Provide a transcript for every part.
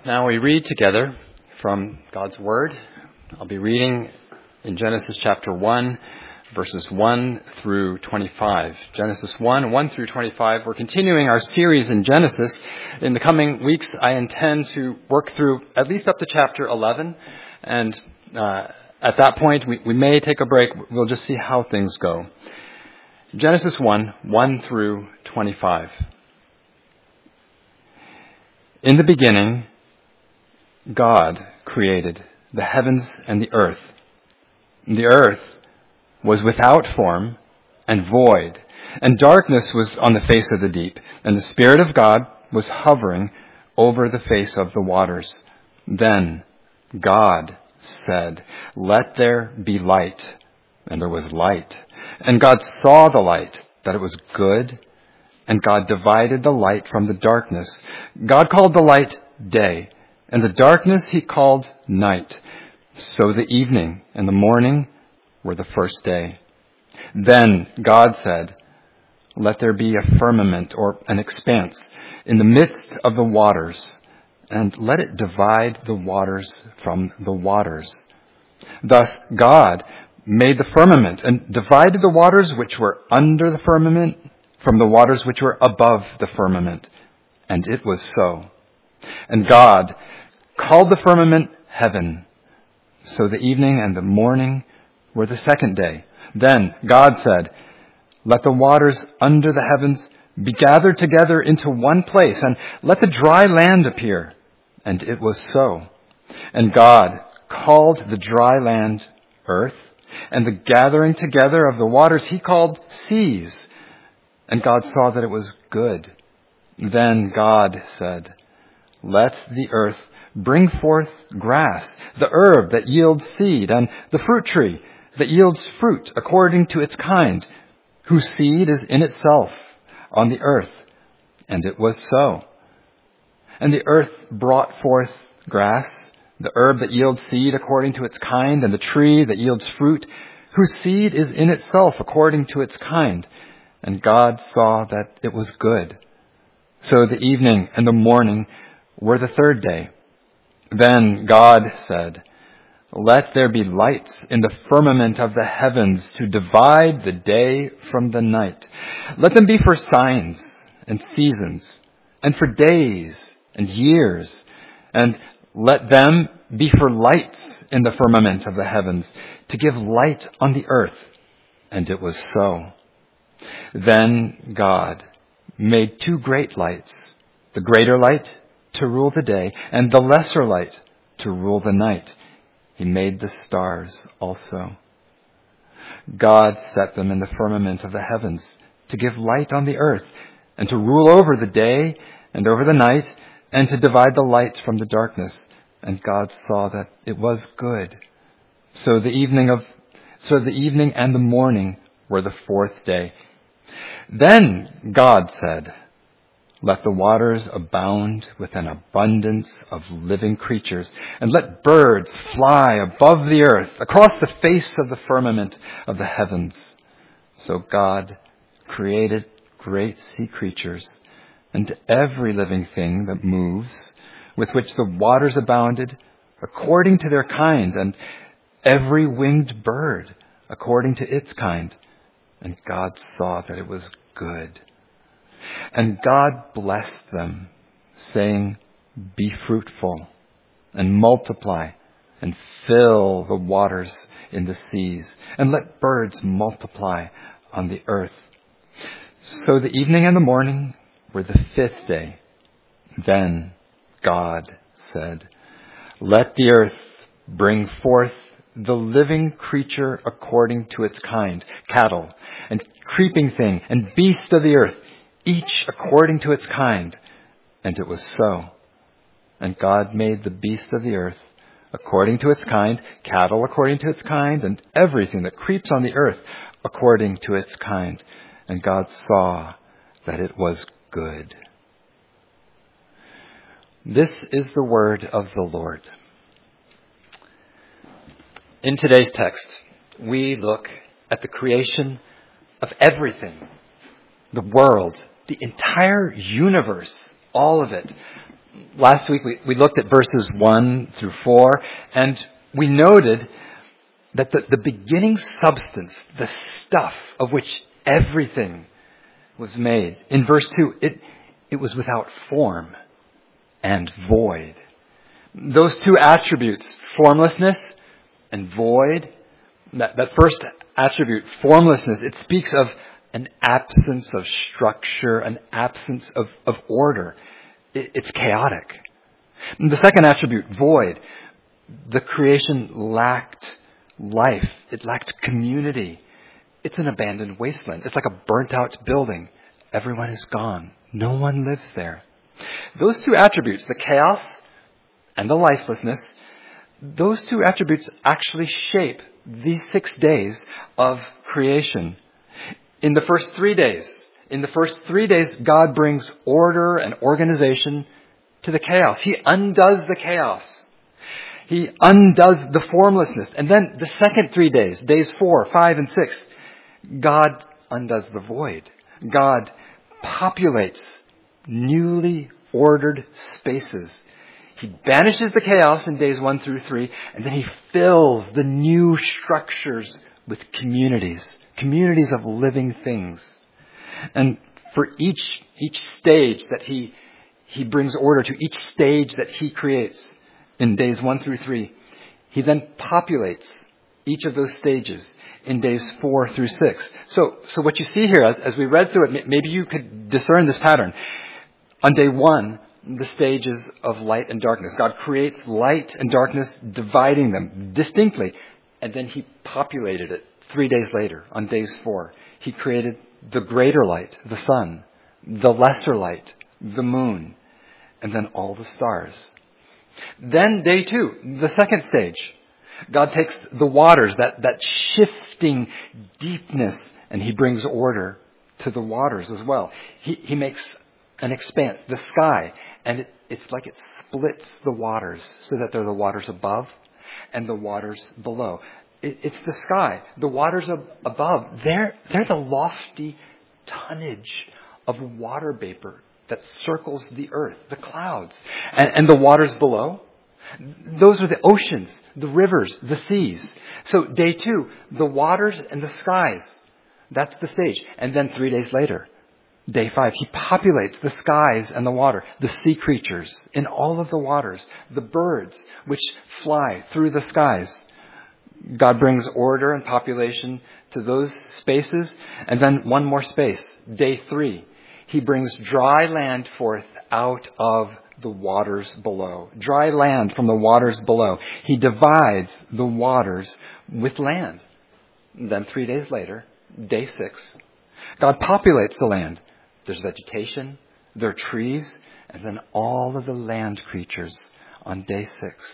Now we read together from God's Word. I'll be reading in Genesis chapter 1, verses 1 through 25. Genesis 1 through 25. We're continuing our series in Genesis. In the coming weeks, I intend to work through at least up to chapter 11. And at that point, we may take a break. We'll just see how things go. Genesis 1 through 25. In the beginning, God created the heavens and the earth. The earth was without form and void, and darkness was on the face of the deep, and the Spirit of God was hovering over the face of the waters. Then God said, "Let there be light," and there was light. And God saw the light, that it was good, and God divided the light from the darkness. God called the light day, and the darkness he called night. So the evening and the morning were the first day. Then God said, "Let there be a firmament," or an expanse, "in the midst of the waters, and let it divide the waters from the waters." Thus God made the firmament and divided the waters which were under the firmament from the waters which were above the firmament. And it was so. And God called the firmament heaven. So the evening and the morning were the second day. Then God said, "Let the waters under the heavens be gathered together into one place, and let the dry land appear." And it was so. And God called the dry land earth, and the gathering together of the waters he called seas. And God saw that it was good. Then God said, "Let the earth bring forth grass, the herb that yields seed, and the fruit tree that yields fruit according to its kind, whose seed is in itself on the earth." And it was so. And the earth brought forth grass, the herb that yields seed according to its kind, and the tree that yields fruit, whose seed is in itself according to its kind. And God saw that it was good. So the evening and the morning were the third day. Then God said, "Let there be lights in the firmament of the heavens to divide the day from the night. Let them be for signs and seasons, and for days and years, and let them be for lights in the firmament of the heavens, to give light on the earth." And it was so. Then God made two great lights, the greater light to rule the day, and the lesser light to rule the night. He made the stars also. God set them in the firmament of the heavens to give light on the earth, and to rule over the day and over the night, and to divide the light from the darkness. And God saw that it was good. So the evening and the morning were the fourth day. Then God said, "Let the waters abound with an abundance of living creatures, and let birds fly above the earth across the face of the firmament of the heavens." So God created great sea creatures and every living thing that moves, with which the waters abounded according to their kind, and every winged bird according to its kind. And God saw that it was good. And God blessed them, saying, "Be fruitful and multiply and fill the waters in the seas, and let birds multiply on the earth." So the evening and the morning were the fifth day. Then God said, "Let the earth bring forth the living creature according to its kind, cattle and creeping thing and beast of the earth, each according to its kind." And it was so. And God made the beast of the earth according to its kind, cattle according to its kind, and everything that creeps on the earth according to its kind. And God saw that it was good. This is the word of the Lord. In today's text, we look at the creation of everything, the world, the entire universe, all of it. Last week we looked at verses 1 through 4, and we noted that the beginning substance, the stuff of which everything was made, in verse 2, it was without form and void. Those two attributes, formlessness and void, that first attribute, formlessness, it speaks of an absence of structure, an absence of order. It's chaotic. And the second attribute, void, the creation lacked life. It lacked community. It's an abandoned wasteland. It's like a burnt out building. Everyone is gone. No one lives there. Those two attributes, the chaos and the lifelessness, those two attributes actually shape these 6 days of creation. In the first 3 days, God brings order and organization to the chaos. He undoes the chaos. He undoes the formlessness. And then the second 3 days, days 4, 5, and 6, God undoes the void. God populates newly ordered spaces. He banishes the chaos in days 1 through 3, and then he fills the new structures with communities of living things. And for each stage that he brings order to, each stage that he creates in days 1 through 3, he then populates each of those stages in days 4 through 6. So what you see here, as we read through it, maybe you could discern this pattern. On day 1, the stages of light and darkness. God creates light and darkness, dividing them distinctly. And then he populated it 3 days later, on days 4. He created the greater light, the sun, the lesser light, the moon, and then all the stars. Then day 2, the second stage. God takes the waters, that shifting deepness, and he brings order to the waters as well. He makes an expanse, the sky, and it's like it splits the waters so that they're the waters above and the waters below. It's the sky. The waters above, they're the lofty tonnage of water vapor that circles the earth, the clouds. And the waters below, those are the oceans, the rivers, the seas. So day 2, the waters and the skies. That's the stage. And then 3 days later, day 5, he populates the skies and the water, the sea creatures in all of the waters, the birds which fly through the skies. God brings order and population to those spaces. And then one more space, day 3. He brings dry land forth out of the waters below. Dry land from the waters below. He divides the waters with land. And then 3 days later, day 6, God populates the land. There's vegetation, there are trees, and then all of the land creatures on day 6.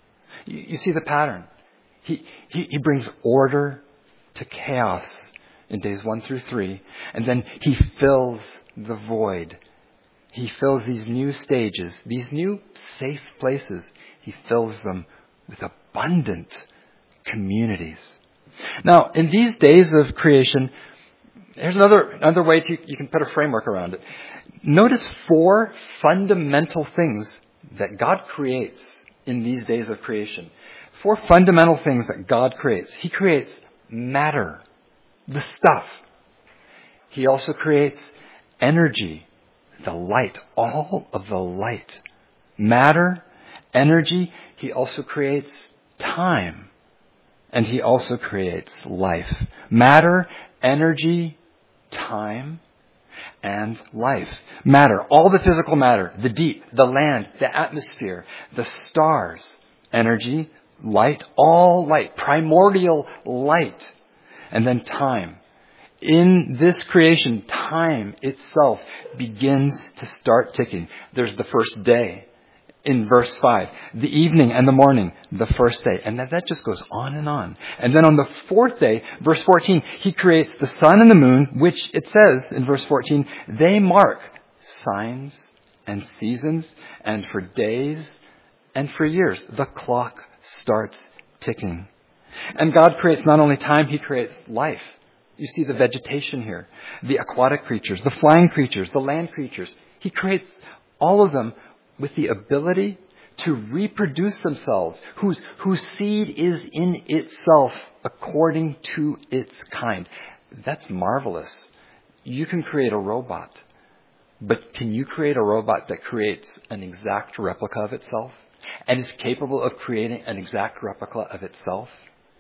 You see the pattern. He brings order to chaos in days 1 through 3, and then he fills the void. He fills these new stages, these new safe places. He fills them with abundant communities. Now, in these days of creation, here's another way you can put a framework around it. Notice 4 fundamental things that God creates in these days of creation. 4 fundamental things that God creates. He creates matter, the stuff. He also creates energy, the light, all of the light. Matter, energy. He also creates time. And he also creates life. Matter, energy, time, and life. Matter, all the physical matter, the deep, the land, the atmosphere, the stars. Energy, light, all light, primordial light. And then time. In this creation, time itself begins to start ticking. There's the first day in verse 5. The evening and the morning, the first day. And that just goes on and on. And then on the 4th day, verse 14, he creates the sun and the moon, which it says in verse 14, they mark signs and seasons, and for days and for years. The clock starts ticking. And God creates not only time, he creates life. You see the vegetation here, the aquatic creatures, the flying creatures, the land creatures. He creates all of them with the ability to reproduce themselves, whose seed is in itself according to its kind. That's marvelous. You can create a robot, but can you create a robot that creates an exact replica of itself and is capable of creating an exact replica of itself?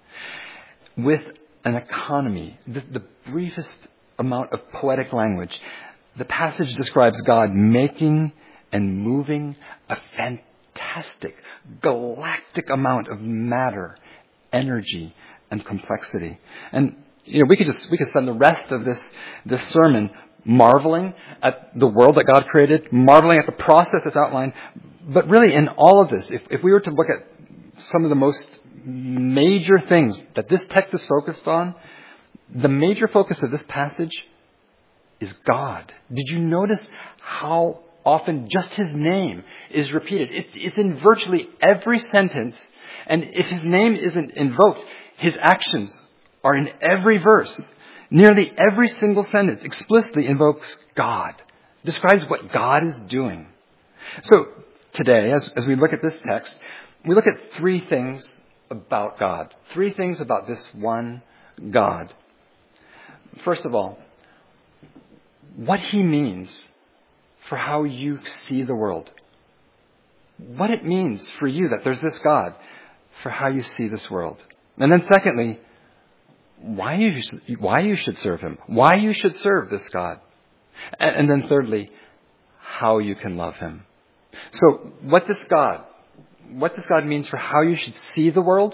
With an economy, the briefest amount of poetic language, the passage describes God making and moving a fantastic, galactic amount of matter, energy, and complexity. And we could spend the rest of this sermon marveling at the world that God created, marveling at the process that's outlined. But really, in all of this, if we were to look at some of the most major things that this text is focused on, the major focus of this passage is God. Did you notice how often just His name is repeated? It's in virtually every sentence, and if His name isn't invoked, His actions are in every verse. Nearly every single sentence explicitly invokes God, describes what God is doing. So today, as we look at this text, we look at three things about God. Three things about this one God. First of all, what He means for how you see the world. What it means for you that there's this God, for how you see this world. And then secondly, why you should serve Him. Why you should serve this God. And then thirdly, how you can love Him. So what this God means for how you should see the world,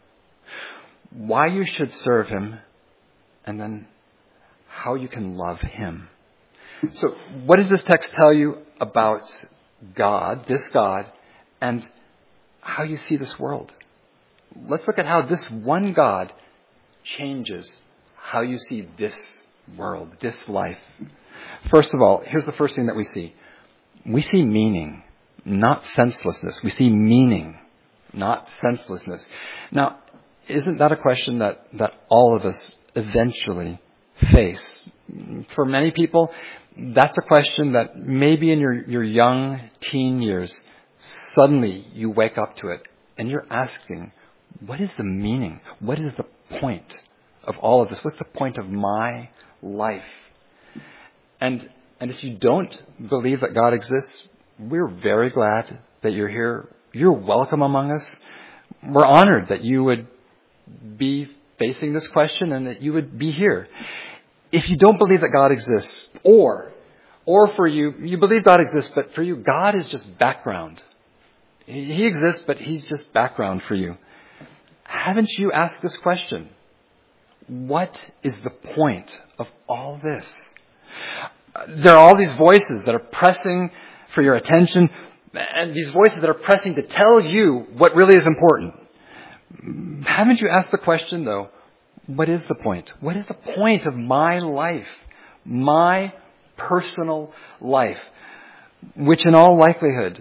why you should serve Him, and then how you can love Him. So what does this text tell you about God, this God, and how you see this world? Let's look at how this one God changes how you see this world, this life. First of all, here's the first thing that we see. We see meaning, not senselessness. We see meaning, not senselessness. Now, isn't that a question that all of us eventually face? For many people, that's a question that maybe in your young teen years, suddenly you wake up to it and you're asking, what is the meaning? What is the point of all of this? What's the point of my life? And if you don't believe that God exists, we're very glad that you're here. You're welcome among us. We're honored that you would be facing this question and that you would be here. If you don't believe that God exists, or for you believe God exists, but for you, God is just background. He exists, but He's just background for you. Haven't you asked this question? What is the point of all this? There are all these voices that are pressing for your attention, and these voices that are pressing to tell you what really is important. Haven't you asked the question, though, what is the point? What is the point of my life? My personal life, which in all likelihood,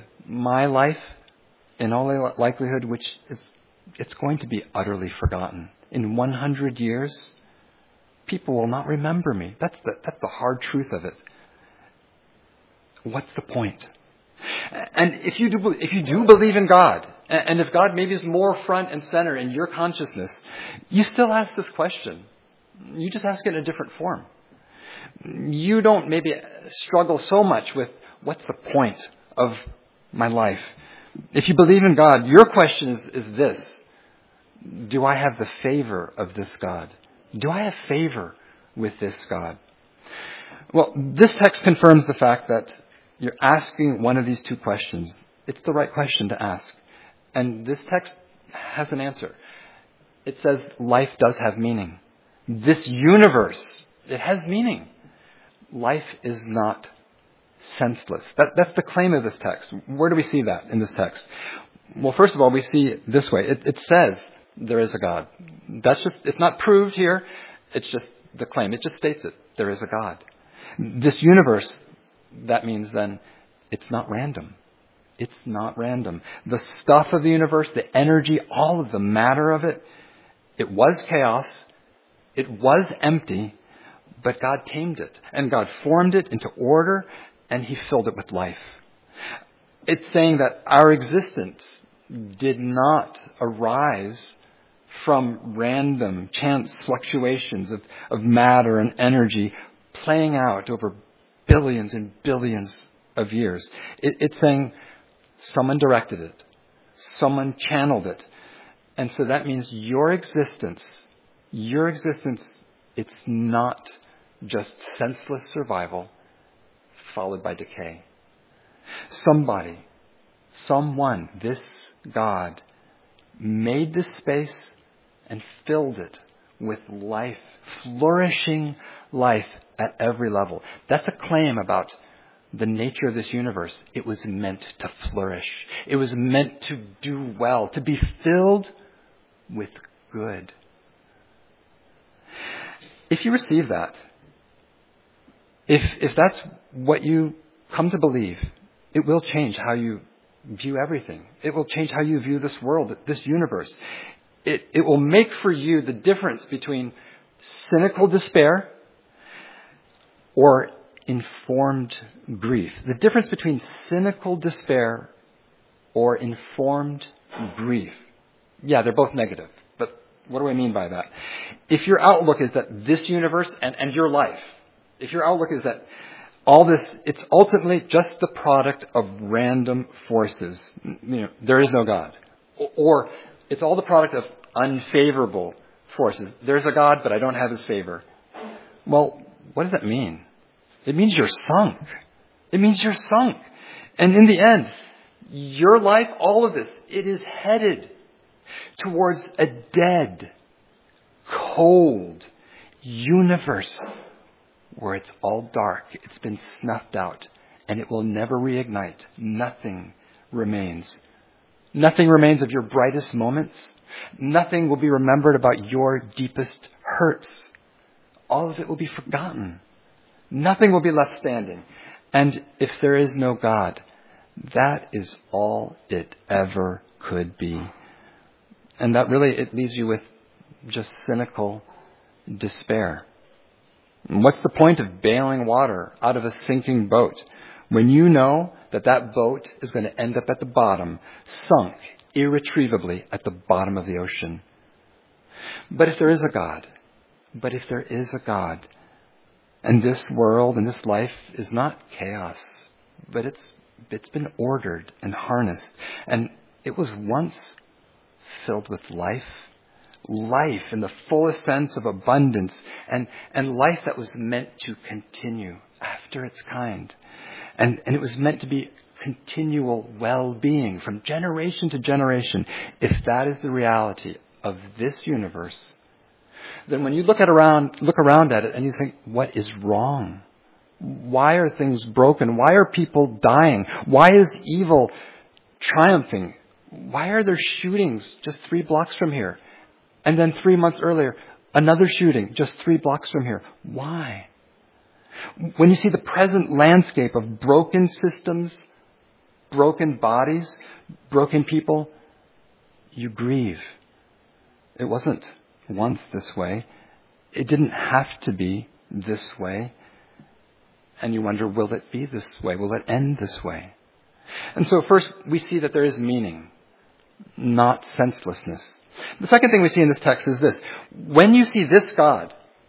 it's going to be utterly forgotten. In 100 years, people will not remember me. That's the hard truth of it. What's the point? And if you do believe in God, and if God maybe is more front and center in your consciousness, you still ask this question. You just ask it in a different form. You don't maybe struggle so much with what's the point of my life. If you believe in God, your question is this. Do I have the favor of this God? Do I have favor with this God? Well, this text confirms the fact that you're asking one of these two questions. It's the right question to ask. And this text has an answer. It says life does have meaning. This universe, it has meaning. Life is not senseless. That's the claim of this text. Where do we see that in this text? Well, first of all, we see it this way. It says there is a God. It's not proved here. It's just the claim. It just states it. There is a God. This universe, that means then it's not random. It's not random. The stuff of the universe, the energy, all of the matter of it, it was chaos. It was empty, but God tamed it and God formed it into order and He filled it with life. It's saying that our existence did not arise from random chance fluctuations of matter and energy playing out over billions and billions of years. It's saying someone directed it. Someone channeled it. And so that means your existence, it's not just senseless survival followed by decay. Someone, this God, made this space and filled it with life, flourishing life at every level. That's a claim about the nature of this universe. It was meant to flourish. It was meant to do well, to be filled with good. If you receive that, if that's what you come to believe, it will change how you view everything. It will change how you view this world, this universe. It will make for you the difference between cynical despair or informed grief. The difference between cynical despair or informed grief. Yeah, they're both negative. But what do I mean by that? If your outlook is that this universe and your life, if your outlook is that all this, it's ultimately just the product of random forces. There is no God. Or it's all the product of unfavorable forces. There's a God, but I don't have his favor. Well, what does that mean? It means you're sunk. It means you're sunk. And in the end, your life, all of this, it is headed towards a dead, cold universe where it's all dark. It's been snuffed out and it will never reignite. Nothing remains. Nothing remains of your brightest moments. Nothing will be remembered about your deepest hurts. All of it will be forgotten. Nothing will be left standing. And if there is no God, that is all it ever could be. And that really, it leaves you with just cynical despair. And what's the point of bailing water out of a sinking boat when you know that that boat is going to end up at the bottom, sunk irretrievably at the bottom of the ocean? But if there is a God, and this world and this life is not chaos, but it's been ordered and harnessed, and it was once filled with life in the fullest sense of abundance, and life that was meant to continue after its kind. And it was meant to be continual well-being from generation to generation. If that is the reality of this universe, then when you look around at it and you think, what is wrong? Why are things broken? Why are people dying? Why is evil triumphing? Why are there shootings just 3 blocks from here? And then 3 months earlier, another shooting just 3 blocks from here. Why? When you see the present landscape of broken systems, broken bodies, broken people, you grieve. It wasn't once this way. It didn't have to be this way. And you wonder, will it be this way? Will it end this way? And so first, we see that there is meaning, not senselessness. The second thing we see in this text is this. When you see this God,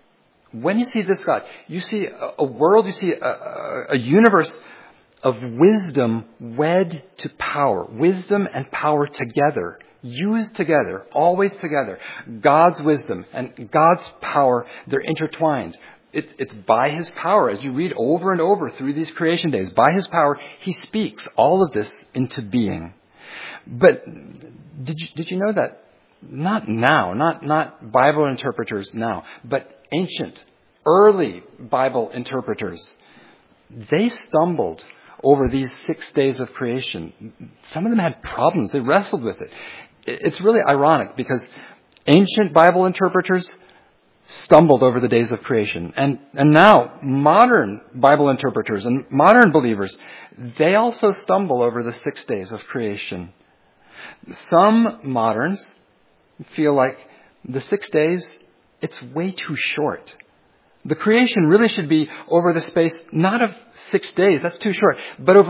you see a world, you see a universe of wisdom wed to power. Wisdom and power together, used together, always together. God's wisdom and God's power, they're intertwined. It's by his power, as you read over and over through these creation days, by his power, he speaks all of this into being. But did you know that not now, not Bible interpreters now, but ancient, early Bible interpreters, they stumbled over these 6 days of creation. Some of them had problems. They wrestled with it. It's really ironic because ancient Bible interpreters stumbled over the days of creation. And now modern Bible interpreters and modern believers, they also stumble over the 6 days of creation. Some moderns feel like the 6 days, it's way too short. The creation really should be over the space, not of 6 days, that's too short, but over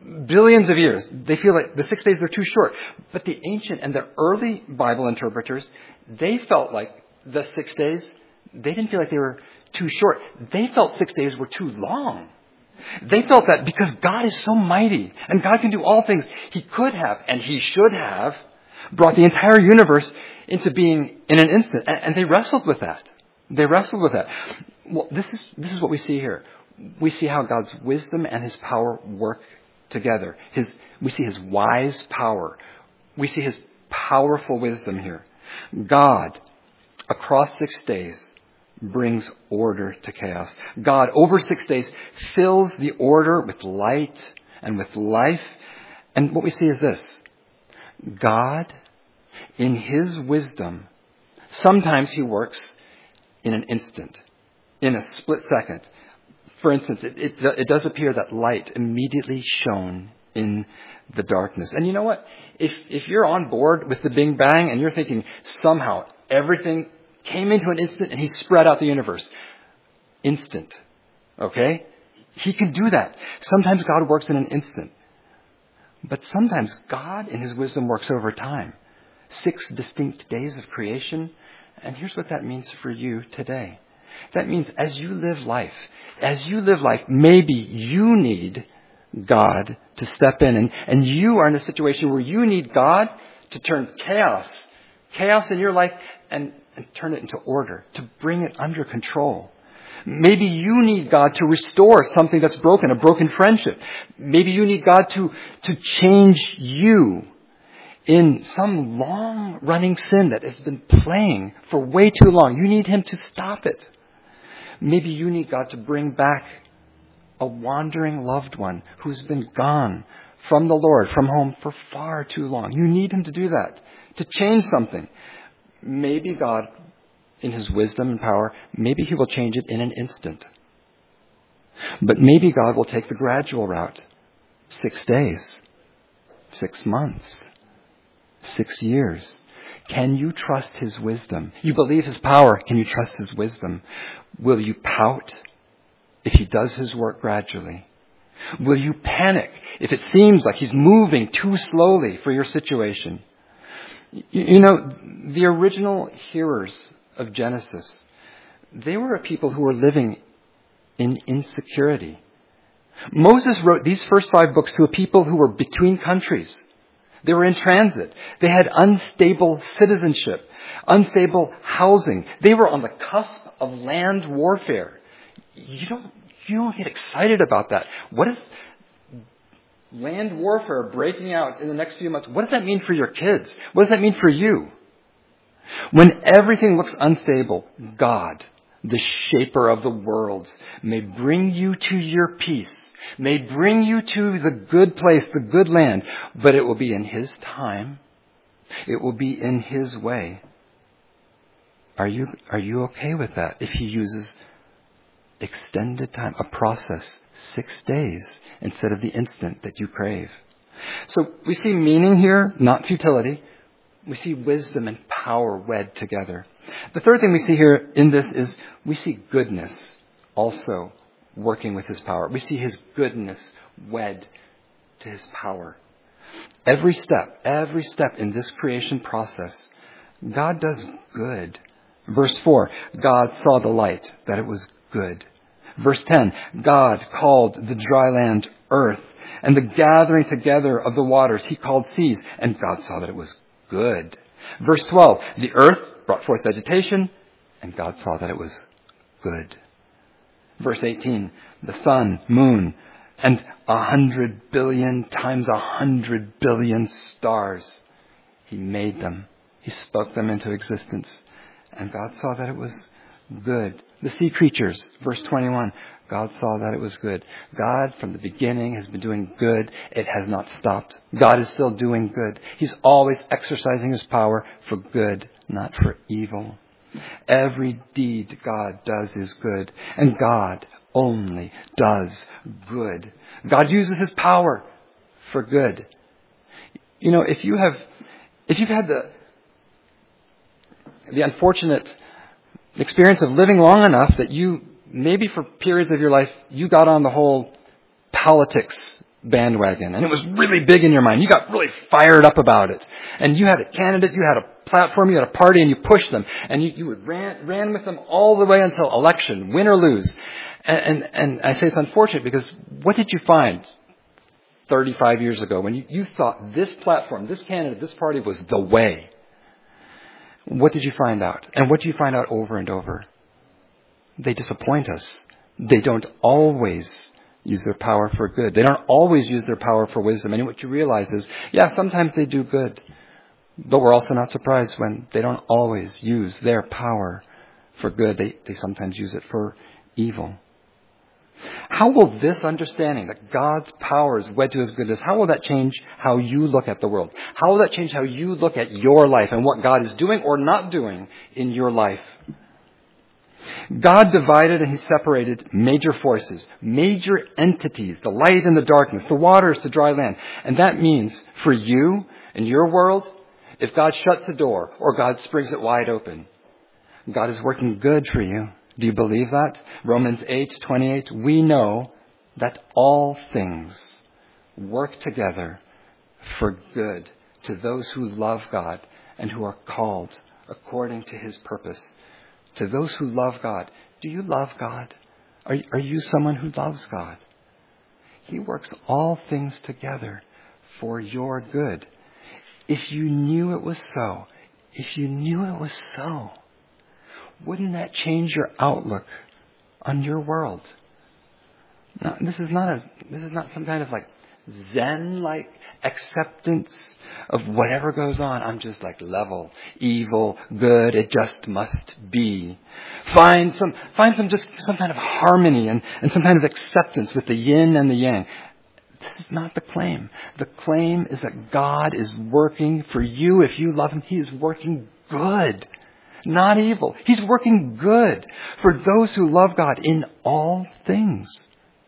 billions of years. They feel like the 6 days are too short. But the ancient and the early Bible interpreters, they felt like the 6 days, they didn't feel like they were too short. They felt 6 days were too long. They felt that because God is so mighty and God can do all things, He could have and He should have brought the entire universe into being in an instant. And they wrestled with that. They wrestled with that. Well, this is what we see here. We see how God's wisdom and His power work together. We see His wise power. We see His powerful wisdom here. God, across 6 days, brings order to chaos. God, over 6 days, fills the order with light and with life. And what we see is this. God, in His wisdom, sometimes He works in an instant, in a split second. For instance, it does appear that light immediately shone in the darkness. And you know what? If you're on board with the Big Bang and you're thinking somehow everything came into an instant and He spread out the universe. Instant. Okay? He can do that. Sometimes God works in an instant. But sometimes God in His wisdom works over time. 6 distinct days of creation. And here's what that means for you today. That means as you live life, maybe you need God to step in. And you are in a situation where you need God to turn chaos in your life and turn it into order, to bring it under control. Maybe you need God to restore something that's broken, a broken friendship. Maybe you need God to change you in some long-running sin that has been playing for way too long. You need Him to stop it. Maybe you need God to bring back a wandering loved one who's been gone from the Lord, from home for far too long. You need Him to do that, to change something. Maybe God, in His wisdom and power, maybe He will change it in an instant. But maybe God will take the gradual route. 6 days, 6 months, 6 years. Can you trust His wisdom? You believe His power. Can you trust His wisdom? Will you pout if He does His work gradually? Will you panic if it seems like He's moving too slowly for your situation? You know, the original hearers of Genesis, they were a people who were living in insecurity. Moses wrote these first 5 books to a people who were between countries. They were in transit. They had unstable citizenship, unstable housing. They were on the cusp of land warfare. You don't get excited about that. What is land warfare breaking out in the next few months? What does that mean for your kids? What does that mean for you? When everything looks unstable, God, the shaper of the worlds, may bring you to your peace, may bring you to the good place, the good land, but it will be in His time. It will be in His way. Are you okay with that? If He uses extended time, a process, 6 days, instead of the instant that you crave. So we see meaning here, not futility. We see wisdom and power wed together. The third thing we see here in this is we see goodness also working with His power. We see His goodness wed to His power. Every step in this creation process, God does good. Verse 4, God saw the light, that it was good. Verse 10, God called the dry land earth, and the gathering together of the waters He called seas, and God saw that it was good. Verse 12, the earth brought forth vegetation, and God saw that it was good. Verse 18, the sun, moon, and 100 billion times 100 billion stars. He made them. He spoke them into existence. And God saw that it was good. The sea creatures, verse 21, God saw that it was good. God, from the beginning, has been doing good. It has not stopped. God is still doing good. He's always exercising His power for good, not for evil. Every deed God does is good, and God only does good. God uses His power for good. You know, if you've had the unfortunate experience of living long enough that you, maybe for periods of your life, you got on the whole politics bandwagon, and it was really big in your mind. You got really fired up about it. And you had a candidate, you had a platform, you had a party, and you pushed them. And you would ran with them all the way until election, win or lose. And I say it's unfortunate because what did you find 35 years ago when you thought this platform, this candidate, this party was the way? What did you find out? And what do you find out over and over? They disappoint us. They don't always use their power for good. They don't always use their power for wisdom. And what you realize is, yeah, sometimes they do good. But we're also not surprised when they don't always use their power for good. They sometimes use it for evil. How will this understanding that God's power is wed to His goodness, how will that change how you look at the world? How will that change how you look at your life and what God is doing or not doing in your life? God divided and He separated major forces, major entities, the light and the darkness, the waters, the dry land. And that means for you and your world, if God shuts a door or God springs it wide open, God is working good for you. Do you believe that? Romans 8:28, we know that all things work together for good to those who love God and who are called according to His purpose. To those who love God. Do you love God? Are you someone who loves God? He works all things together for your good. If you knew it was so, wouldn't that change your outlook on your world? Now, this is not some kind of like Zen-like acceptance of whatever goes on. I'm just like level, evil, good. It just must be. Find some kind of harmony and some kind of acceptance with the yin and the yang. This is not the claim. The claim is that God is working for you. If you love Him, He is working good. Not evil. He's working good for those who love God in all things.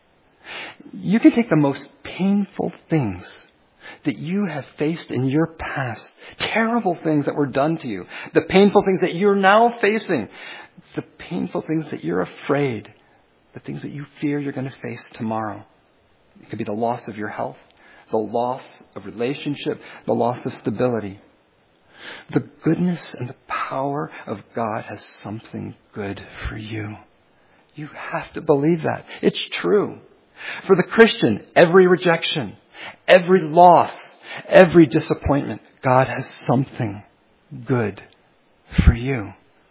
You can take the most painful things that you have faced in your past, terrible things that were done to you, the painful things that you're now facing, the painful things that you're afraid, the things that you fear you're going to face tomorrow. It could be the loss of your health, the loss of relationship, the loss of stability. The goodness and the power of God has something good for you. You have to believe that. It's true. For the Christian, every rejection, every loss, every disappointment, God has something good for you.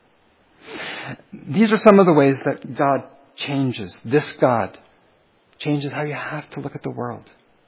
These are some of the ways that God changes. This God changes how you have to look at the world.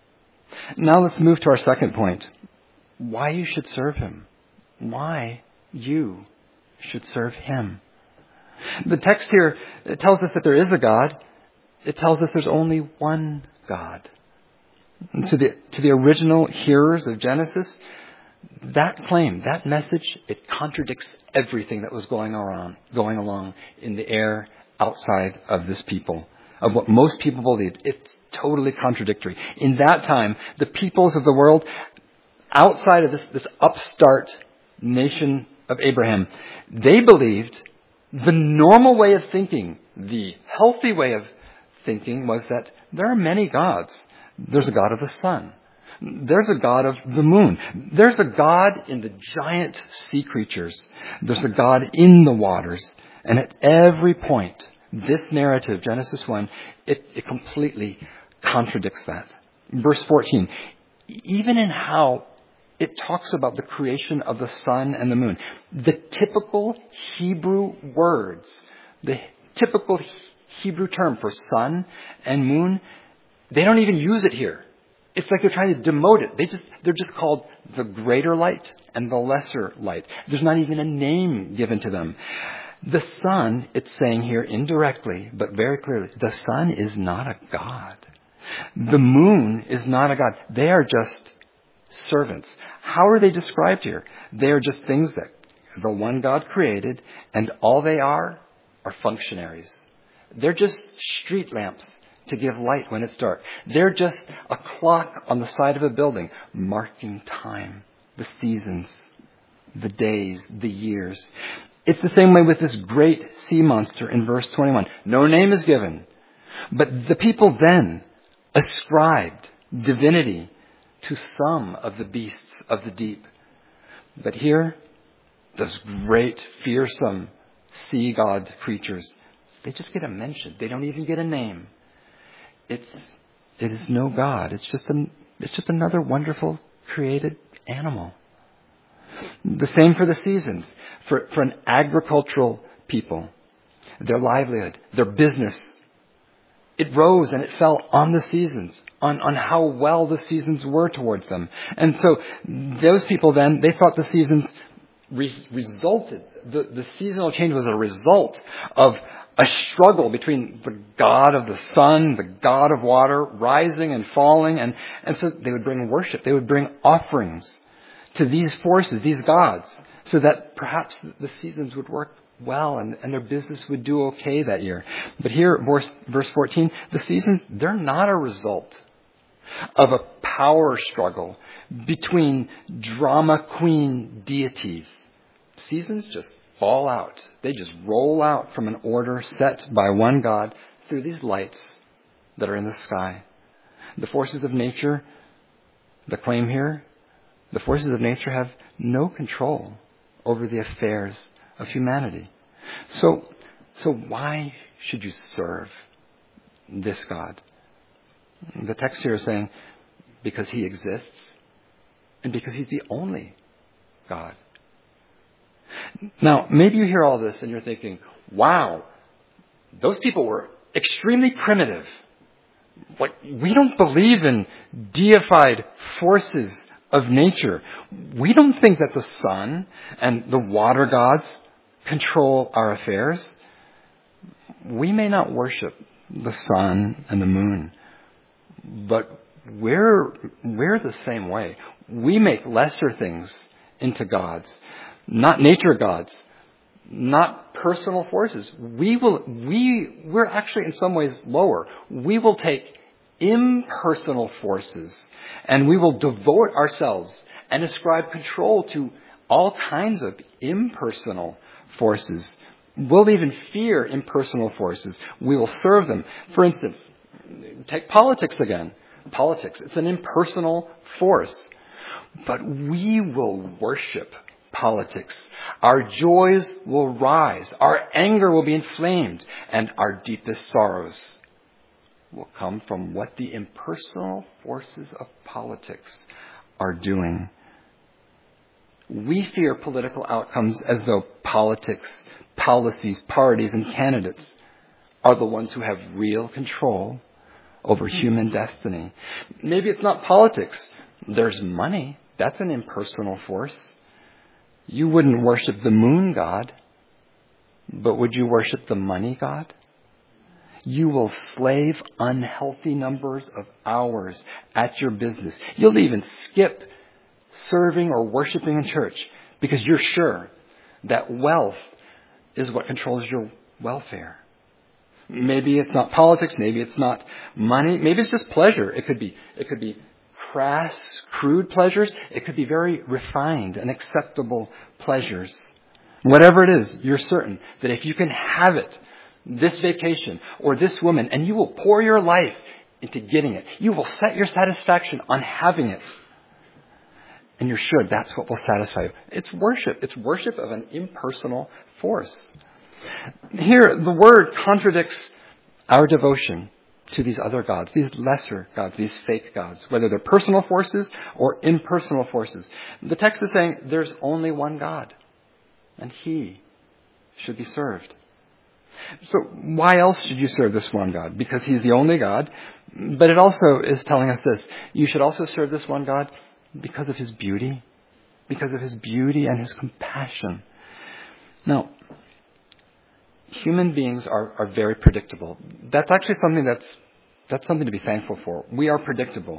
Now let's move to our second point. Why you should serve Him. Why you should serve Him. The text here, it tells us that there is a God. It tells us there's only one God. And to the original hearers of Genesis, that claim, that message, it contradicts everything that was going along in the air outside of this people, of what most people believed. It's totally contradictory. In that time, the peoples of the world, outside of this upstart nation of Abraham, they believed the normal way of thinking, the healthy way of thinking, was that there are many gods. There's a God of the sun. There's a God of the moon. There's a God in the giant sea creatures. There's a God in the waters. And at every point, this narrative, Genesis 1, it completely contradicts that. Verse 14, even in how it talks about the creation of the sun and the moon, the typical Hebrew words, the typical Hebrew term for sun and moon, they don't even use it here. It's like they're trying to demote it. They're just called the greater light and the lesser light. There's not even a name given to them. The sun, it's saying here indirectly, but very clearly, the sun is not a god. The moon is not a god. They are just servants. How are they described here? They are just things that the one God created, and all they are functionaries. They're just street lamps to give light when it's dark. They're just a clock on the side of a building, marking time, the seasons, the days, the years. It's the same way with this great sea monster in verse 21. No name is given. But the people then ascribed divinity to some of the beasts of the deep. But here, those great, fearsome sea god creatures, they just get a mention. They don't even get a name. It is no God. It's just another wonderful created animal. The same for the seasons. For an agricultural people, their livelihood, their business, it rose and it fell on the seasons, on how well the seasons were towards them. And so those people then, they thought the seasons resulted, the seasonal change was a result of a struggle between the God of the sun, the God of water, rising and falling. And so they would bring worship. They would bring offerings to these forces, these gods, so that perhaps the seasons would work well and their business would do okay that year. But here, verse 14, the seasons, they're not a result of a power struggle between drama queen deities. Seasons just fall out. They just roll out from an order set by one God through these lights that are in the sky. The forces of nature, the claim here, the forces of nature have no control over the affairs of humanity. So why should you serve this God? The text here is saying, because he exists and because he's the only God. Now, maybe you hear all this and you're thinking, wow, those people were extremely primitive. Like, we don't believe in deified forces of nature. We don't think that the sun and the water gods control our affairs. We may not worship the sun and the moon, but we're the same way. We make lesser things into gods. Not nature gods, not personal forces. We're actually in some ways lower. We will take impersonal forces and we will devote ourselves and ascribe control to all kinds of impersonal forces. We'll even fear impersonal forces. We will serve them. For instance, take politics again. Politics, it's an impersonal force. But we will worship politics. Our joys will rise. Our anger will be inflamed. And our deepest sorrows will come from what the impersonal forces of politics are doing. We fear political outcomes as though politics, policies, parties, and candidates are the ones who have real control over human destiny. Maybe it's not politics. There's money. That's an impersonal force. You wouldn't worship the moon god, but would you worship the money god? You will slave unhealthy numbers of hours at your business. You'll even skip serving or worshiping in church because you're sure that wealth is what controls your welfare. Maybe it's not politics. Maybe it's not money. Maybe it's just pleasure. It could be crass, crude pleasures. It could be very refined and acceptable pleasures. Whatever it is, you're certain that if you can have it, this vacation or this woman, and you will pour your life into getting it. You will set your satisfaction on having it. And you're sure that's what will satisfy you. It's worship. It's worship of an impersonal force. Here, the word contradicts our devotion to these other gods, these lesser gods, these fake gods, whether they're personal forces or impersonal forces. The text is saying there's only one God, and he should be served. So why else should you serve this one God? Because he's the only God. But it also is telling us this. You should also serve this one God because of his beauty. Because of his beauty and his compassion. Now, human beings are very predictable. That's actually something that's something to be thankful for. We are predictable.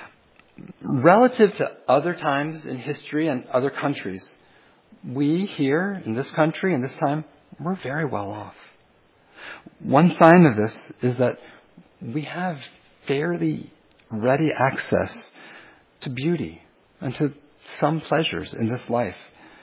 Relative to other times in history and other countries, we here in this country and this time, we're very well off. One sign of this is that we have fairly ready access to beauty and to some pleasures in this life.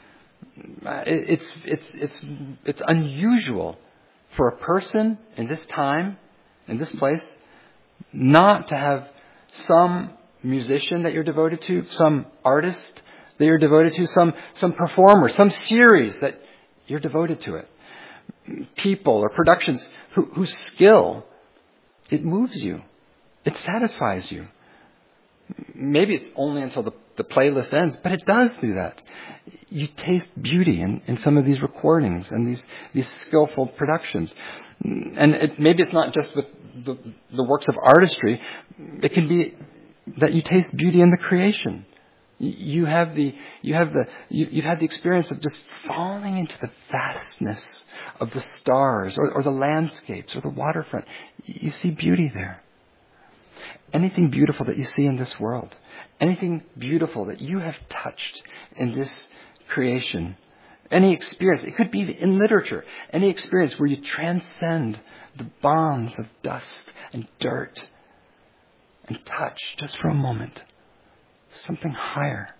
It's unusual for a person in this time, in this place, not to have some musician that you're devoted to, some artist that you're devoted to, some performer, some series that you're devoted to it. People or productions whose skill, it moves you. It satisfies you. Maybe it's only until the playlist ends, but it does do that. You taste beauty in some of these recordings and these skillful productions. And maybe it's not just with the works of artistry. It can be that you taste beauty in the creation. You've had the experience of just falling into the vastness of the stars or the landscapes or the waterfront. You see beauty there. Anything beautiful that you see in this world, anything beautiful that you have touched in this creation, any experience, it could be in literature, any experience where you transcend the bonds of dust and dirt and touch just for a moment something higher.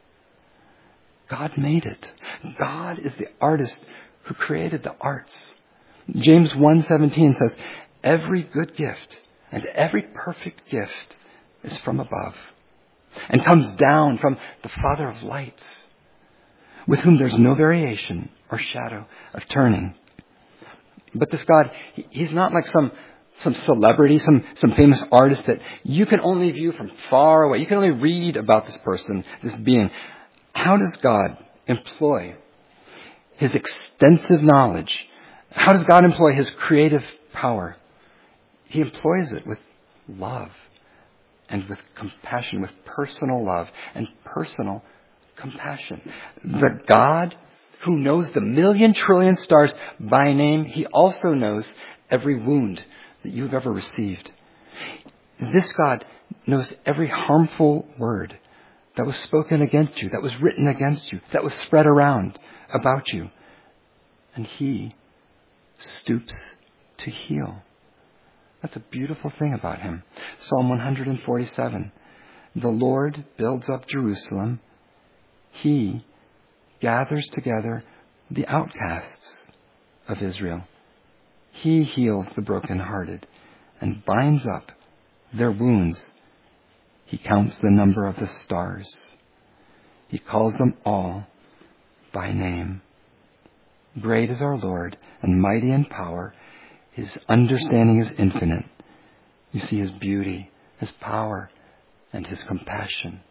God made it. God is the artist who created the arts. James 1:17 says, every good gift and every perfect gift is from above and comes down from the Father of lights, with whom there's no variation or shadow of turning. But this God, he's not like some celebrity, some famous artist that you can only view from far away. You can only read about this person, this being. How does God employ his extensive knowledge? How does God employ his creative power? He employs it with love and with compassion, with personal love and personal compassion. The God who knows the million trillion stars by name, he also knows every wound that you've ever received. This God knows every harmful word that was spoken against you, that was written against you, that was spread around about you. And he stoops to heal. That's a beautiful thing about him. Psalm 147. The Lord builds up Jerusalem. He gathers together the outcasts of Israel. He heals the brokenhearted and binds up their wounds. He counts the number of the stars. He calls them all by name. Great is our Lord and mighty in power. His understanding is infinite. You see his beauty, his power, and his compassion.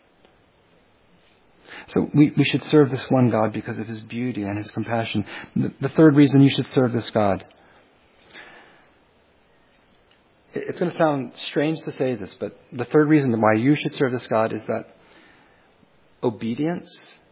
So we should serve this one God because of his beauty and his compassion. The third reason you should serve this God. It's going to sound strange to say this, but the third reason why you should serve this God is that obedience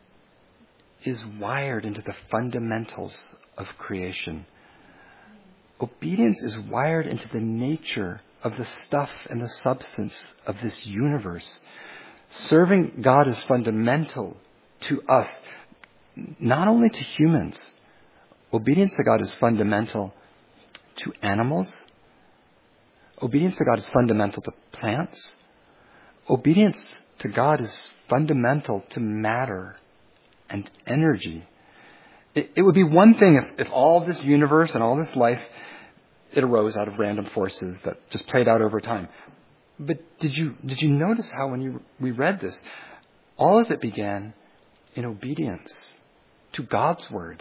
is wired into the fundamentals of creation. Obedience is wired into the nature of the stuff and the substance of this universe. Serving God is fundamental to us, not only to humans. Obedience to God is fundamental to animals. Obedience to God is fundamental to plants. Obedience to God is fundamental to matter and energy. It would be one thing if all this universe and all this life, it arose out of random forces that just played out over time. But did you notice how when we read this, all of it began in obedience to God's word.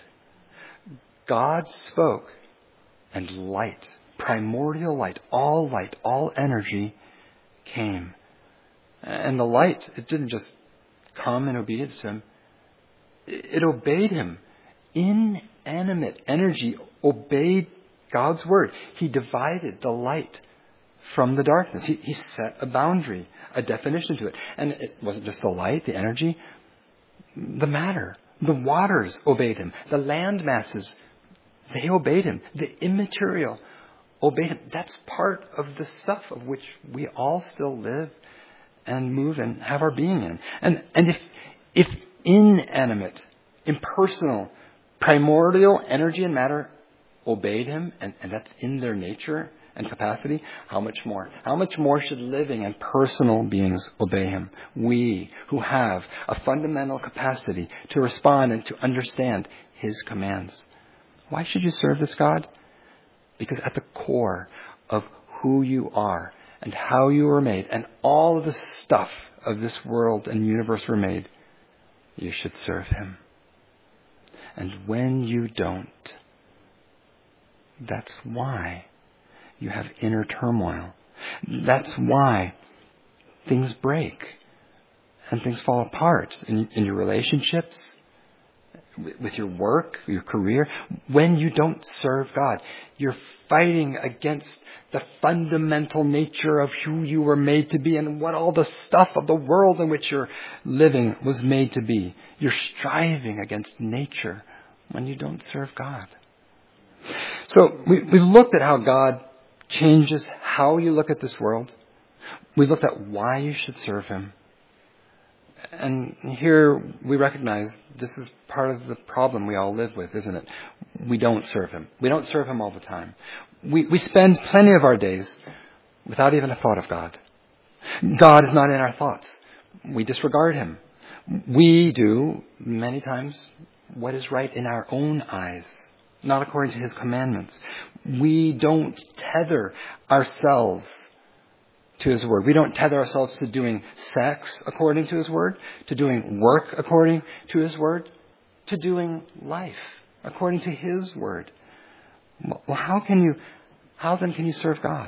God spoke and light, primordial light, all energy came. And the light, it didn't just come in obedience to him. It obeyed him. Inanimate energy obeyed God's word. He divided the light from the darkness. He set a boundary, a definition to it. And it wasn't just the light, the energy, the matter. The waters obeyed him. The land masses, they obeyed him. The immaterial obeyed him. That's part of the stuff of which we all still live and move and have our being in. And if inanimate, impersonal, primordial energy and matter obeyed him, and that's in their nature and capacity, how much more? How much more should living and personal beings obey him? We who have a fundamental capacity to respond and to understand his commands. Why should you serve this God? Because at the core of who you are and how you were made and all of the stuff of this world and universe were made, you should serve him. And when you don't, that's why you have inner turmoil. That's why things break and things fall apart in your relationships, with your work, your career. When you don't serve God, you're fighting against the fundamental nature of who you were made to be and what all the stuff of the world in which you're living was made to be. You're striving against nature when you don't serve God. So we've looked at how God changes how you look at this world. We've looked at why you should serve him. And here we recognize this is part of the problem we all live with, isn't it? We don't serve him. We don't serve him all the time. We spend plenty of our days without even a thought of God. God is not in our thoughts. We disregard him. We do, many times, what is right in our own eyes, not according to his commandments. We don't tether ourselves to his word. We don't tether ourselves to doing sex according to his word, to doing work according to his word, to doing life according to his word. Well, how then can you serve God?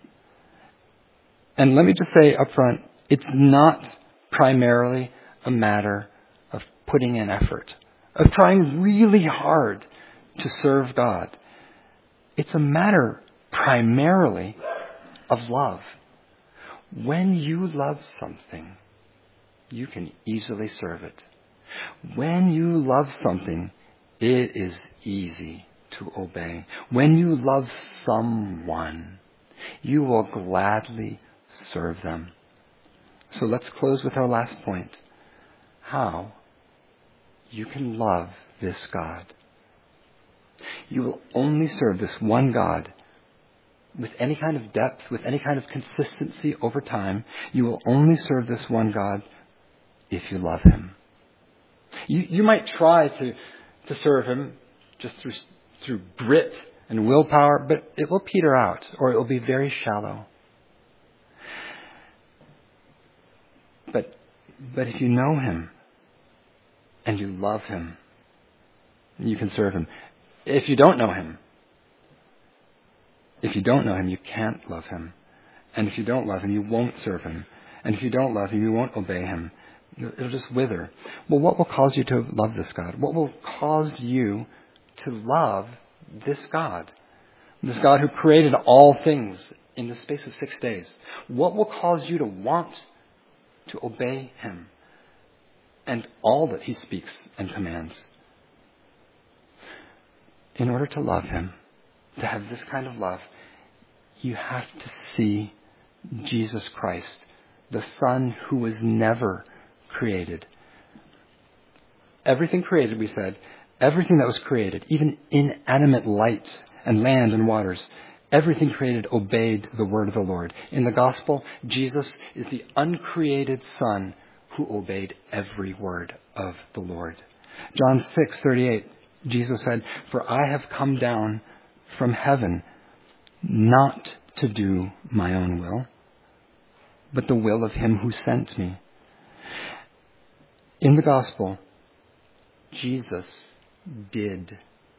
And let me just say up front, it's not primarily a matter of putting in effort, of trying really hard to serve God. It's a matter primarily of love. When you love something, you can easily serve it. When you love something, it is easy to obey. When you love someone, you will gladly serve them. So let's close with our last point. How you can love this God. You will only serve this one God with any kind of depth, with any kind of consistency over time. You will only serve this one God if you love him. You might try to serve him just through grit and willpower, but it will peter out, or it will be very shallow. But if you know him and you love him, you can serve him. If you don't know him, you can't love him. And if you don't love him, you won't serve him. And if you don't love him, you won't obey him. It'll just wither. Well, what will cause you to love this God? What will cause you to love this God? This God who created all things in the space of 6 days. What will cause you to want to obey him and all that he speaks and commands? In order to love him, to have this kind of love, you have to see Jesus Christ, the Son who was never created. Everything created, we said, everything that was created, even inanimate light and land and waters, everything created obeyed the word of the Lord. In the gospel, Jesus is the uncreated Son who obeyed every word of the Lord. John 6:38, Jesus said, "For I have come down from heaven not to do my own will, but the will of him who sent me." In the gospel, Jesus did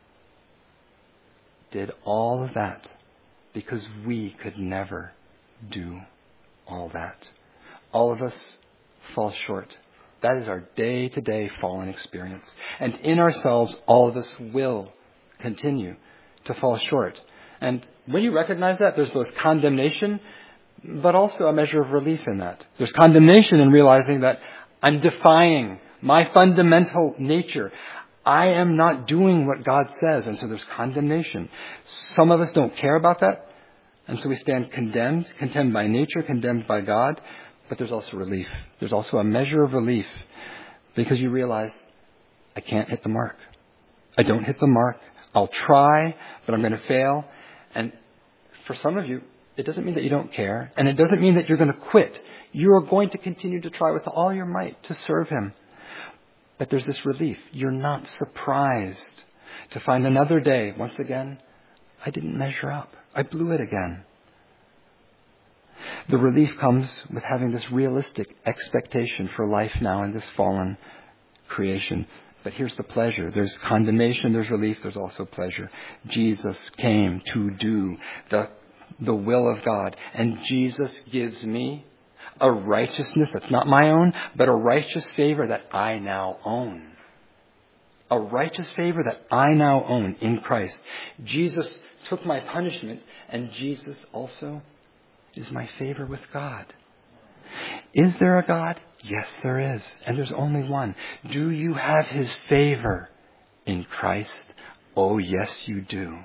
all of that because we could never do all that. All of us fall short. That is our day-to-day fallen experience. And in ourselves, all of us will continue to fall short. And when you recognize that, there's both condemnation, but also a measure of relief in that. There's condemnation in realizing that I'm defying my fundamental nature. I am not doing what God says, and so there's condemnation. Some of us don't care about that, and so we stand condemned by nature, condemned by God. But there's also relief. There's also a measure of relief because you realize, I can't hit the mark. I don't hit the mark. I'll try, but I'm going to fail. And for some of you, it doesn't mean that you don't care, and it doesn't mean that you're going to quit. You are going to continue to try with all your might to serve him. But there's this relief. You're not surprised to find another day, once again, I didn't measure up. I blew it again. The relief comes with having this realistic expectation for life now in this fallen creation. But here's the pleasure. There's condemnation, there's relief, there's also pleasure. Jesus came to do the will of God. And Jesus gives me a righteousness that's not my own, but a righteous favor that I now own. A righteous favor that I now own in Christ. Jesus took my punishment, and Jesus also is my favor with God. Is there a God? Yes, there is. And there's only one. Do you have His favor in Christ? Oh, yes, you do.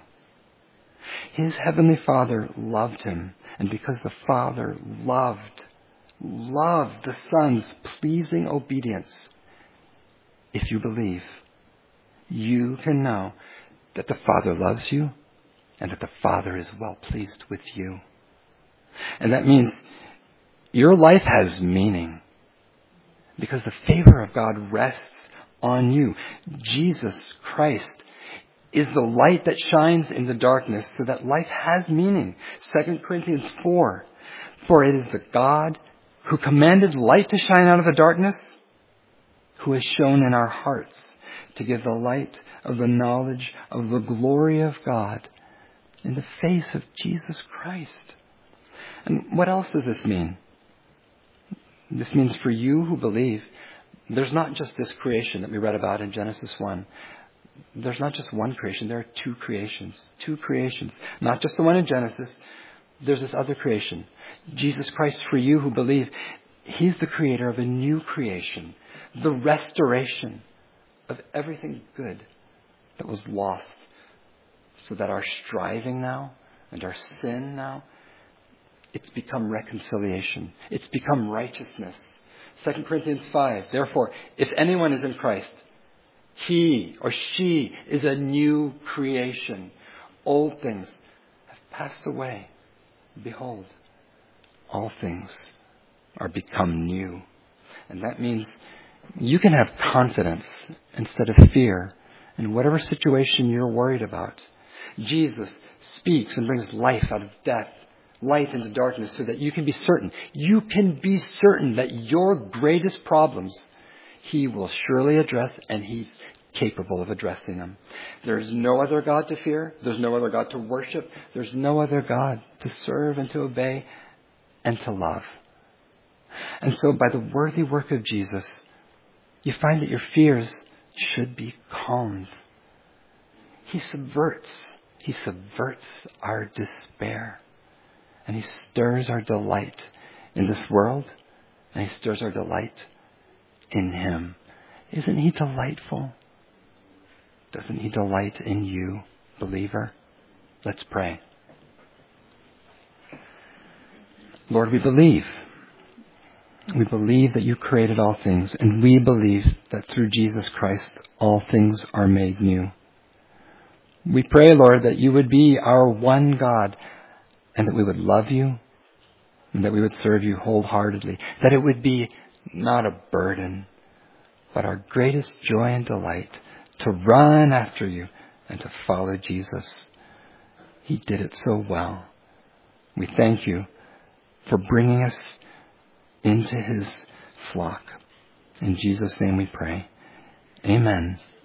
His heavenly Father loved him. And because the Father loved the Son's pleasing obedience, if you believe, you can know that the Father loves you and that the Father is well pleased with you. And that means your life has meaning because the favor of God rests on you. Jesus Christ is the light that shines in the darkness so that life has meaning. 2 Corinthians 4. For it is the God who commanded light to shine out of the darkness who has shone in our hearts to give the light of the knowledge of the glory of God in the face of Jesus Christ. And what else does this mean? This means for you who believe, there's not just this creation that we read about in Genesis 1. There's not just one creation. There are two creations. Two creations. Not just the one in Genesis. There's this other creation. Jesus Christ, for you who believe, He's the creator of a new creation. The restoration of everything good that was lost. So that our striving now and our sin now, it's become reconciliation. It's become righteousness. 2 Corinthians 5. Therefore, if anyone is in Christ, he or she is a new creation. Old things have passed away. Behold, all things are become new. And that means you can have confidence instead of fear in whatever situation you're worried about. Jesus speaks and brings life out of death, light into darkness, so that you can be certain. You can be certain that your greatest problems He will surely address, and He's capable of addressing them. There's no other God to fear. There's no other God to worship. There's no other God to serve and to obey and to love. And so by the worthy work of Jesus, you find that your fears should be calmed. He subverts our despair. And He stirs our delight in this world. And He stirs our delight in Him. Isn't He delightful? Doesn't He delight in you, believer? Let's pray. Lord, we believe. We believe that You created all things. And we believe that through Jesus Christ, all things are made new. We pray, Lord, that You would be our one God, and that we would love You, and that we would serve You wholeheartedly. That it would be not a burden, but our greatest joy and delight to run after You and to follow Jesus. He did it so well. We thank You for bringing us into His flock. In Jesus' name we pray. Amen.